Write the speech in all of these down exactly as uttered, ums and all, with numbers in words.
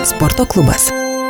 Sporto klubas.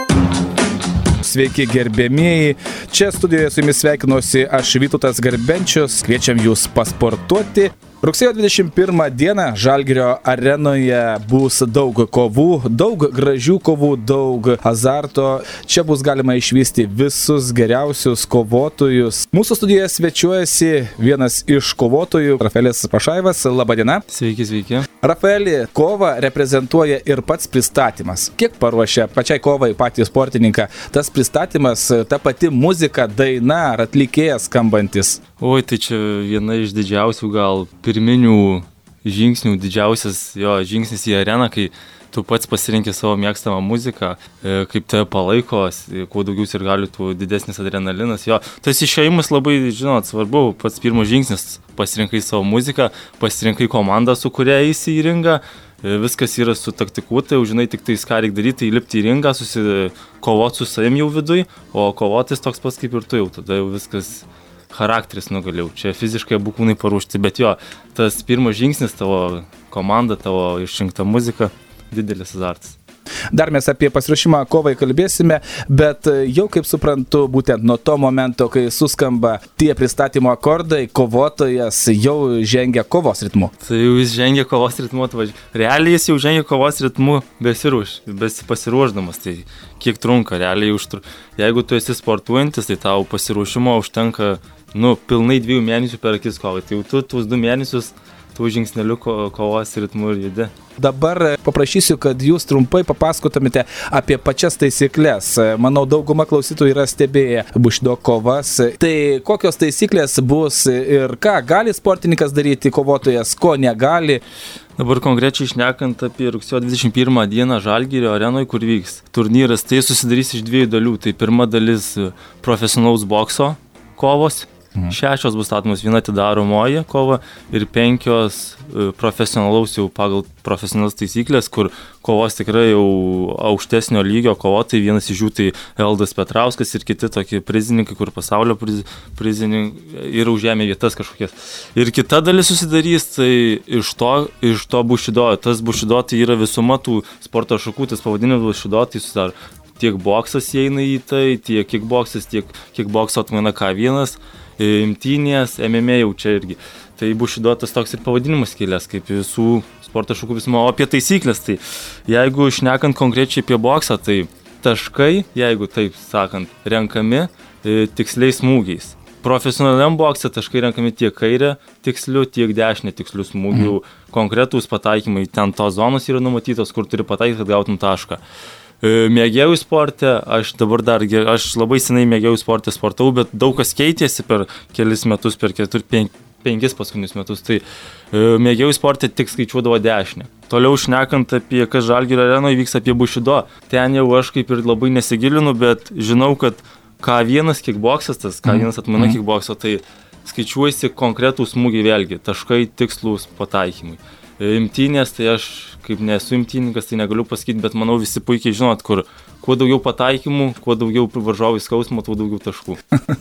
Sveiki gerbėmieji, čia studijoje su jumis sveikinuosi aš Vytautas Garbenčius, kviečiam jūs pasportuoti. Rugsėjo dvidešimt pirmą dieną Žalgirio arenoje bus daug kovų, daug gražių kovų, daug azarto. Čia bus galima išvysti visus geriausius kovotojus. Mūsų studijoje svečiuojasi vienas iš kovotojų, Rafaelis Pašaivas. Labą dieną. Sveiki, sveiki. Rafaeli, kovą reprezentuoja ir pats pristatymas. Kiek paruošia pačiai kovai patį sportininką tas pristatymas, ta pati muzika, daina ar atlikėjas skambantis? Oi, tai čia viena iš didžiausių gal pirminių žingsnių, didžiausias jo žingsnis į areną, kai tu pats pasirinki savo mėgstamą muziką, kaip te palaiko, kuo daugiau ir gali, tuo didesnis adrenalinas. Jo, tas išėjimas labai, žinot, svarbu, pats pirmas žingsnis, pasirinkai savo muziką, pasirinkai komandą, su kuria eisi į ringą, viskas yra sutaktikuota, jau žinai tik tai, ką reikia daryti, įlipti į ringą, susikovoti su savim jau viduj, o kovotis toks pats kaip ir tu jau, tada jau viskas charakteris nugalėjau. Čia fiziškai abu kūnai paruošti, bet jo, tas pirmas žingsnis, tavo komanda, tavo išrinkta muzika, didelis azartas. Dar mes apie pasiruošimą kovai kalbėsime, bet jau kaip suprantu, būtent nuo to momento, kai suskamba tie pristatymo akordai, kovotojas jau žengia kovos ritmu. Tai jau jis žengia kovos ritmu, atvažiuoja. Realiai jis jau žengia kovos ritmu besiruoš, besipasiruošdamas. Tai kiek trunka, realiai užtru. Jeigu tu esi sportuojantis, tai tau pasiruošimo užtenka, nu, pilnai dviejų mėnesių per akis kovai. Tai jau tu tuos du mėnesius tų žingsnelių kovos ritmų ir judi. Dabar paprašysiu, kad jūs trumpai papasakotumėte apie pačias taisyklės. Manau, dauguma klausytojų yra stebėję Bushido kovas. Tai kokios taisyklės bus ir ką gali sportininkas daryti, kovotojas, ko negali? Dabar konkrečiai šnekant apie rugsėjo dvidešimt pirmą dieną Žalgirio arenoje, kur vyks turnyras, tai susidarys iš dviejų dalių. Tai pirma dalis profesionalaus bokso kovos. Šešios bus statomos, viena atidaromoji kova ir penkios profesionalaus jau pagal profesionalaus taisyklės, kur kovos tikrai jau aukštesnio lygio kovotojai, vienas iš jų tai Eldas Petrauskas ir kiti tokie prizininkai, kur pasaulio priz, prizininkai ir užėmė vietas kažkokias. Ir kita dalis susidarys, tai iš to, iš to Bushido, tas Bushido tai yra visuma tų sporto šakų, tas pavadinimas Bushido, tai susidaro tiek boksas įeina į tai, tiek kickboksas, tiek kickbokso atmaina K vienas, imtynės, M M A jau čia irgi. Tai Bushido tas toks ir pavadinimas kilęs, kaip visų sporto šakų visuma. O apie taisyklės, tai jeigu šnekant konkrečiai apie boksą, tai taškai, jeigu taip sakant, renkami tiksliais smūgiais. Profesionaliam bokse taškai renkami tiek kairę tiksliu, tiek dešinę tikslių smūgių. Mm. Konkretūs pataikymai, ten tos zonos yra numatytos, kur turi pataikyti, kad gautum tašką. Mėgėjau sporte, aš dabar dar, aš labai senai mėgėjau sporte sportau, bet daug kas keitėsi per kelis metus, per ketur, pen, penkis paskutinius metus, tai mėgėjau sporte tik skaičiuodavo dešinę. Toliau šnekant apie, kas Žalgirio arenoje vyks apie Bushido, ten jau aš kaip ir labai nesigilinu, bet žinau, kad K vienas kickboksas, tas K vienas atmaina kickbokso, tai skaičiuojasi konkretų smūgiai vėlgi, taškai tikslūs pataikymai. Imtynės, tai aš kaip nesu imtynininkas, tai negaliu pasakyti, bet manau visi puikiai žinot, kur kuo daugiau pataikymų, kuo daugiau varžovų skausmo, tuo daugiau taškų.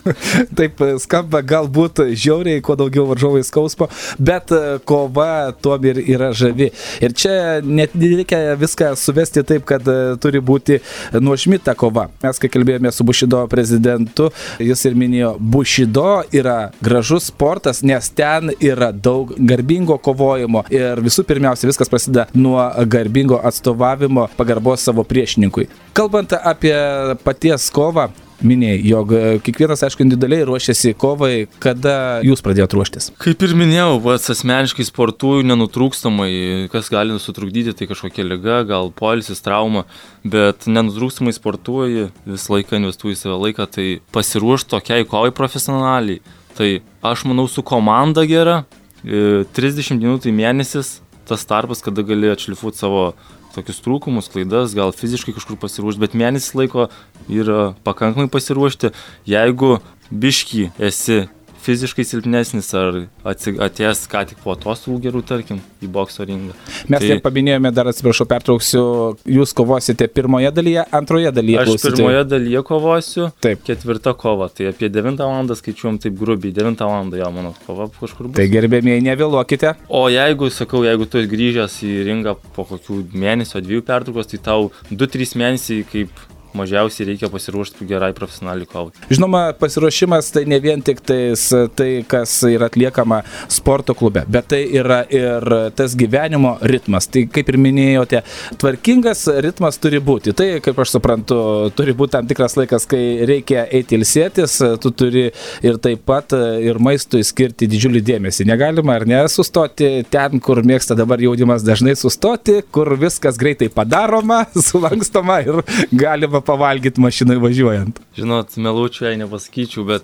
Taip skamba galbūt žiauriai, kuo daugiau varžovų skausmo, bet kova tuom ir yra žavi. Ir čia net nereikia viską suvesti taip, kad turi būti nuožmi ta kova. Mes, kai kalbėjome su Bushido prezidentu, jis ir minėjo, Bushido yra gražus sportas, nes ten yra daug garbingo kovojimo ir visų pirmiausia viskas prasideda nuo garbingo atstovavimo, pagarbos savo priešininkui. Kalbant apie paties kovą, minėjai, jog kiekvienas, aišku, individualiai ruošiasi kovai, kada jūs pradėjote ruoštis? Kaip ir minėjau, pats asmeniškai sportuoju nenutrūkstamai, kas gali sutrukdyti, tai kažkokia liga, gal poilsis, trauma, bet nenutrūkstamai sportuoju, visą laiką investuoju į savo laiką, tai pasiruošti tokiai kovai profesionaliai. Tai aš manau su komanda gera, trisdešimt dienų tai mėnesis, tas tarpas, kada gali atšlifuoti savo tokius trūkumus, klaidas, gal fiziškai kažkur pasiruošti, bet mėnesis laiko yra pakankamai pasiruošti. Jeigu biškį esi fiziškai silpnesnis, ar atėjęs ką tik po atostogų gerų, tarkim, į bokso ringą. Mes tai paminėjome, dar atsiprašau, pertrauksiu, jūs kovosite pirmoje dalyje, antroje dalyje. Aš klausyti. Pirmoje dalyje kovosiu, taip. Ketvirta kova, tai apie devintą valandą skaičiuom taip grubiai, devintą valandą jau mano kova kažkur bus. Tai gerbėmieji, nevėluokite. O jeigu, sakau, jeigu tu grįžęs į ringą po kokių mėnesio, dviejų pertraukos, tai tau du trys mėnesiai kaip mažiausiai reikia pasiruošti gerai profesionaliai kovai. Žinoma, pasiruošimas tai ne vien tik tais, tai, kas yra atliekama sporto klube, bet tai yra ir tas gyvenimo ritmas. Tai kaip ir minėjote, tvarkingas ritmas turi būti. Tai, kaip aš suprantu, turi būti tam tikras laikas, kai reikia eiti ilsėtis, tu turi ir taip pat ir maistui skirti didžiulį dėmesį. Negalima ar ne sustoti ten, kur mėgsta dabar jaunimas dažnai sustoti, kur viskas greitai padaroma, sulankstoma ir galima pavalgyti mašinai važiuojant. Žinot, melučiu, jei nepasakyčiau, bet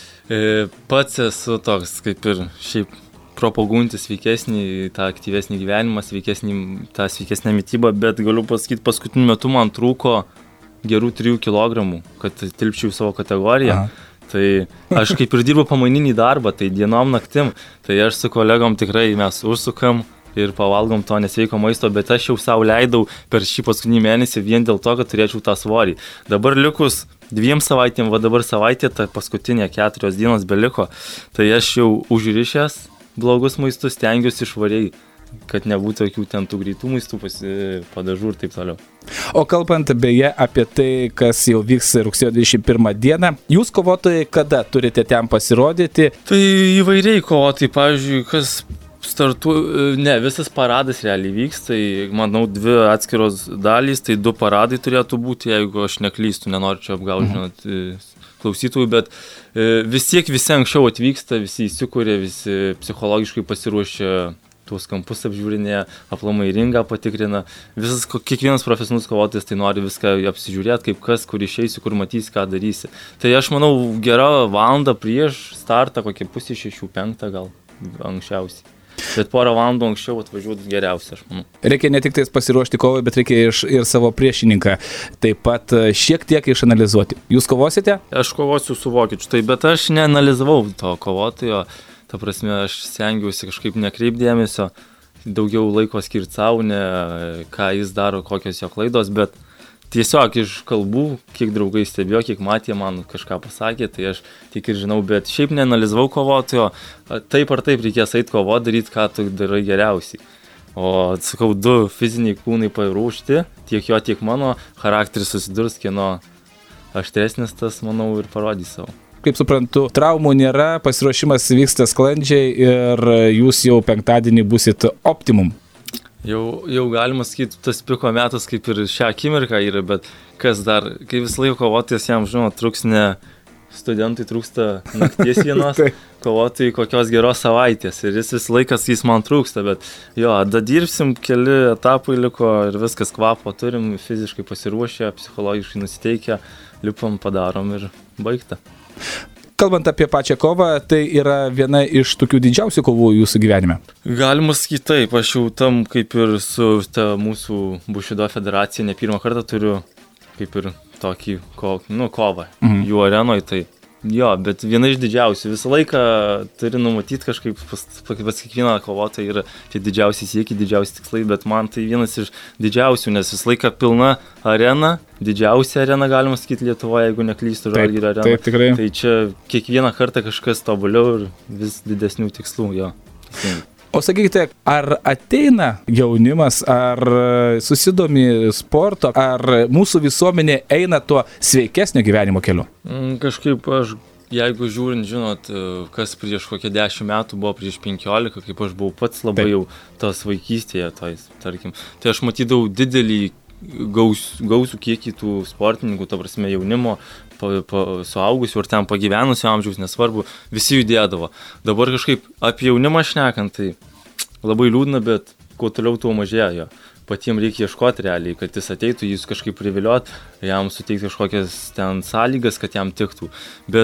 e, pats esu toks, kaip ir šiaip propaguojantis sveikesnį, tą aktyvesnį gyvenimą, sveikesnį, tą sveikesnę mitybą, bet galiu pasakyti, paskutiniu metu man trūko gerų trijų kilogramų, kad tilpčiau į savo kategoriją. Aha. Tai aš kaip ir dirbu pamaininį darbą, tai dienom naktim, tai aš su kolegom tikrai mes užsukam ir pavalgom to nesveiko maisto, bet aš jau savo leidau per šį paskutinį mėnesį vien dėl to, kad turėčiau tą svorį. Dabar likus dviem savaitėm, va dabar savaitė, ta paskutinė keturios dienos beliko, tai aš jau užrišęs blogus maistus stengiuosi švariai, kad nebūtų jokių ten tų greitų maistų, padažų ir taip toliau. O kalbant beje apie tai, kas jau vyks rugsėjo dvidešimt pirmą dieną, jūs kovotojai kada turite ten pasirodyti? Tai įvairiai kovotojai, pavyzdžiui, kas startu, ne, visas paradas realiai vyks, tai manau dvi atskiros dalys, tai du paradai turėtų būti, jeigu aš neklystu, nenoriu čia apgaužinot klausytojų, bet vis tiek visi anksčiau atvyksta, visi įsikūrė, visi psichologiškai pasiruošę tuos kampus apžiūrinėje, aplamai ringą patikrina, visas, kiekvienas profesionalus kovotojas tai nori viską apsižiūrėti, kaip kas, kur išeisi, kur matysi, ką darysi. Tai aš manau, gera valanda prieš startą, kokie pusė šešių, penktą gal anksčiausiai. Bet porą valandų anksčiau atvažiuoti geriausia, aš manau. Reikia ne tik tais pasiruošti kovai, bet reikia iš, ir savo priešininką taip pat šiek tiek išanalizuoti. Jūs kovosite? Aš kovosiu su vokiečiu, tai bet aš neanalizavau to kovotojo, ta prasme, aš stengiausi kažkaip nekreipdėmėsio, daugiau laiko skirti savo, ne ką jis daro, kokios jo klaidos, bet tiesiog iš kalbų, kiek draugai stebėjo, kiek matė, man kažką pasakė, tai aš tik ir žinau, bet šiaip neanalizavau kovotojo, taip ar taip reikės eiti kovoti, daryti, ką tu darai geriausiai. O, sakau, du fiziniai kūnai parūšti, tiek jo, tiek mano, charakteris susidurs, kieno aštresnis tas, manau, ir parodys savo. Kaip suprantu, traumų nėra, pasiruošimas vyksta sklandžiai ir jūs jau penktadienį būsit optimum. Jau, jau galima sakyti, tas piko metas kaip ir šią akimirką yra, bet kas dar, kai visą laiką kovotojas jam, žinoma, trūks ne studentui, trūksta nakties vienos, kovotojai kokios geros savaitės ir jis visą laiką jis man trūksta, bet jo, da dirbsim, keli etapai liko ir viskas kvapo turim, fiziškai pasiruošę, psichologiškai nusiteikę, lipam, padarom ir baigta. Kalbant apie pačią kovą, tai yra viena iš tokių didžiausių kovų jūsų gyvenime. Galima sakyti taip, aš jau tam kaip ir su ta mūsų Bushido federacija ne pirmą kartą turiu kaip ir tokį ko, nu, kovą mhm. jų arenoje, tai jo, bet viena iš didžiausių. Visą laiką turi numatyti kažkaip, pas, pas kiekvieną kovotą yra tie didžiausi siekiai, didžiausi tikslai, bet man tai vienas iš didžiausių, nes visą laiką pilna arena, didžiausia arena, galima sakyti, Lietuvoje, jeigu neklystu, Žalgirio arena. Taip, tikrai. Tai čia kiekvieną kartą kažkas tobuliau ir vis didesnių tikslų, jo. Teisingai. O sakykite, ar ateina jaunimas, ar susidomi sporto, ar mūsų visuomenė eina tuo sveikesnio gyvenimo keliu? Kažkaip aš, jeigu žiūrint, žinot, kas prieš kokią dešimt metų buvo, prieš penkiolika, kaip aš buvau pats labai Taip. Jau tos vaikystėje, tais, tarkim, tai aš matydavau didelį gaus, gausų kiekį tų sportininkų, ta prasme jaunimo, pa, pa, suaugusių ir ten pagyvenusio amžiaus, nesvarbu, visi judėdavo. Dabar kažkaip apie jaunimą šnekant, tai labai liūdna, bet kuo toliau tuo mažėjo. Patiems reikia ieškoti realiai, kad jis ateitų, jis kažkaip priviliot, jam suteikti kažkokias ten sąlygas, kad jam tiktų. Bet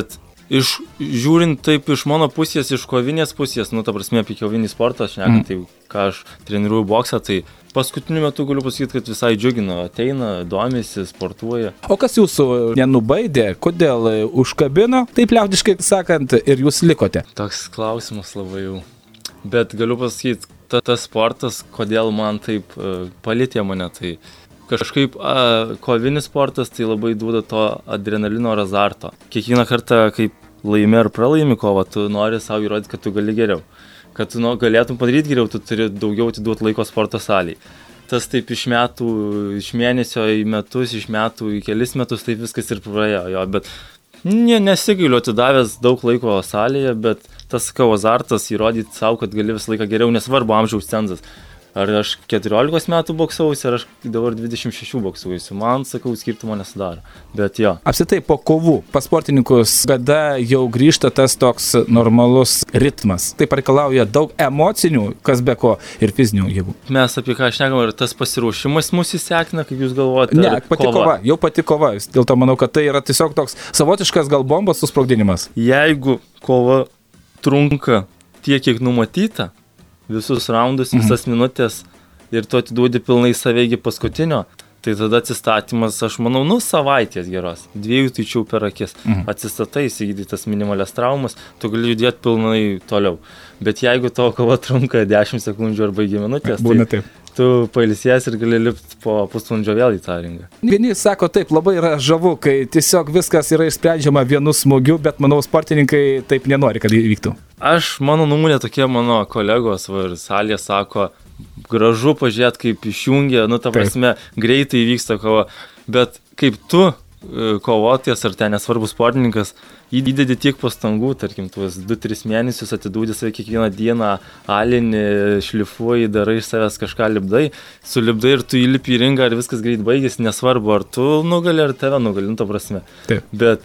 iš, žiūrint taip iš mano pusės, iš kovinės pusės, nu, ta prasme, apie kovinį sportą, aš nekant, mm. tai ką aš treniruoju boksą, tai paskutiniu metu galiu pasakyti, kad visai džiugina, ateina, domisi, sportuoja. O kas jūsų nenubaidė, kodėl užkabino, taip liaudiškai sakant, ir jūs likote? Toks klausimas labai jau. Bet galiu pasakyti, ta, tas sportas, kodėl man taip uh, palėtė mane, tai kažkaip a, kovinis sportas tai labai duoda to adrenalino ir azarto. Kiekvieną kartą, kaip laimi ar pralaimi kovą, tu nori savo įrodyti, kad tu gali geriau. Kad tu nu, galėtum padaryti geriau, tu turi daugiau atiduoti laiko sporto salėje. Tas taip iš metų, iš mėnesio į metus, iš metų į kelis metus, taip viskas ir praėjo. Jo, bet ne, nesigailiu atidavęs daug laiko salėje, bet tas, sakau, azartas įrodyti savo, kad gali visą laiką geriau, nesvarbu amžiaus cenzas. Ar aš keturiolikos metų boksausi, ar aš dabar dvidešimt šešių boksausi. Man, sakau, skirtumo nesidaro. Bet jo. Apsitai po kovų pas sportininkus, kada jau grįžta tas toks normalus ritmas. Tai pareikalauja daug emocinių, kas be ko, ir fizinių jėgų. Mes apie ką šnekam, ar tas pasiruošimas mus įsekina, kaip jūs galvojate? Ne, pati kova. kova, jau pati kova. Dėl to manau, kad tai yra tiesiog toks savotiškas gal bombos susprogdinimas. Jeigu kova trunka tiek, kiek numatyta, visus raundus, visas mhm. minutės ir tu atiduodi pilnai save iki paskutinio, tai tada atsistatymas, aš manau, nu savaitės geros, dviejų tyčių per akis. Mhm. Atsistatai, įsigydai tas minimalias traumas, tu gali judėti pilnai toliau. Bet jeigu tavo kova trunka dešimt sekundžių arba iki minutės, būna tai taip. Tu pailsės ir gali lipti po pusvalandžio vėl į tą ringą. Vieni sako taip, labai yra žavu, kai tiesiog viskas yra išsprendžiama vienu smūgiu, bet manau sportininkai taip nenori, kad įvyktų. Aš, mano nuomonė, tokie mano kolegos va, ir salė sako, gražu pažiūrėti, kaip išjungia, nu ta prasme, greitai vyksta kova, bet kaip tu kovotojas ar ten nesvarbus sportininkas, įdedi tiek pastangų, tarkim, tuos du tris mėnesius atidūdė save kiekvieną dieną, alinį, šlifuoji, darai iš savęs kažką lipdai, sulipdai ir tu įlipi į ringą ir viskas greit baigėsi, nesvarbu, ar tu nugali, ar tave nugali, nu ta prasme. Taip. Bet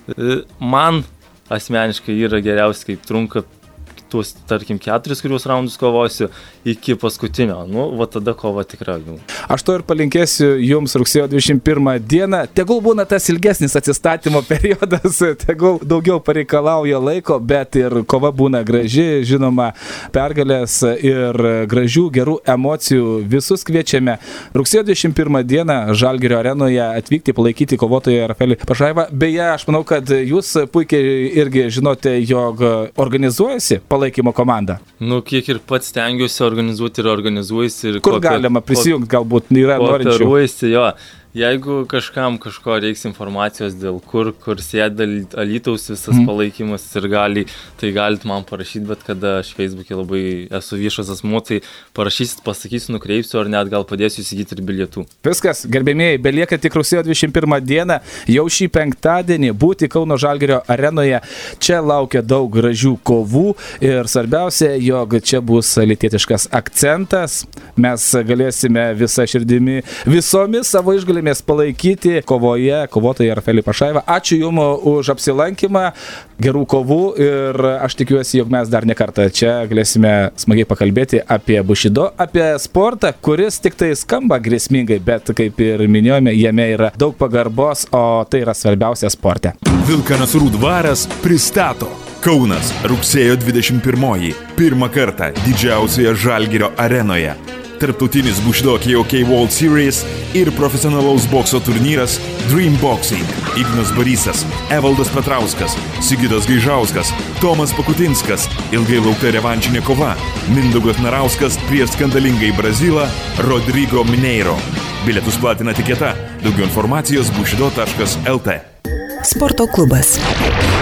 man asmeniškai yra geriausia, kaip trunka tuos, tarkim, keturis, kuriuos raundus kovosiu, iki paskutinio. Nu, va tada kova tikrai jau. Aš to ir palinkėsiu jums rugsėjo dvidešimt pirmą dieną. Tegul būna tas ilgesnis atsistatymo periodas, tegul daugiau pareikalauja laiko, bet ir kova būna graži, žinoma, pergalės ir gražių, gerų emocijų. Visus kviečiame rugsėjo dvidešimt pirmą dieną Žalgirio arenoje atvykti, palaikyti kovotoją Rafaelį Pašaivą. Beje, aš manau, kad jūs puikiai irgi žinote, jog organizuojasi palaikymo komanda. Nu, kiek ir pats stengiuosi organizuoti ir organizuojasi. Ir Kur koper, galima prisijungti, galbūt yra norinčių. Kooperuojasi, jo. Jeigu kažkam kažko reiks informacijos dėl kur, kur sėda Alytaus visas mm. palaikymas ir gali, tai galit man parašyti, bet kada aš Facebook'e labai esu viešas asmuo, tai parašysit, pasakysiu, nukreipsiu, ar net gal padėsiu įsigyti ir bilietų. Viskas, gerbėmėjai, belieka tik rugsėjo dvidešimt pirmą dieną, jau šį penktadienį būti Kauno Žalgirio arenoje. Čia laukia daug gražių kovų ir svarbiausia, jog čia bus alytietiškas akcentas. Mes galėsime visą širdimi, visomis savo išgalėmis palaikyti kovoje kovotoją Rafaelį Pašaivą. Ačiū Jums už apsilankymą, gerų kovų ir aš tikiuosi, jog mes dar ne kartą čia galėsime smagiai pakalbėti apie bušido, apie sportą, kuris tik tai skamba grėsmingai, bet kaip ir minėjome, jame yra daug pagarbos, o tai yra svarbiausia sporte. Vilkanasrų dvaras pristato Kaunas rugsėjo dvidešimt pirmoji. Pirmą kartą didžiausioje Žalgirio arenoje. Tarptautinis Bushido K O K World Series ir profesionalaus bokso turnyras Dream Boxing. Ignas Barysas, Evaldas Petrauskas, Sigitas Gaižauskas, Tomas Pakutinskas, ilgai laukta revanšinė kova, Mindaugas Narauskas prieš skandalingąjį Brazilą Rodrigo Mineiro. Bilietus platina Tiketa. Daugiau informacijos bushido taškas el t. Sporto klubas.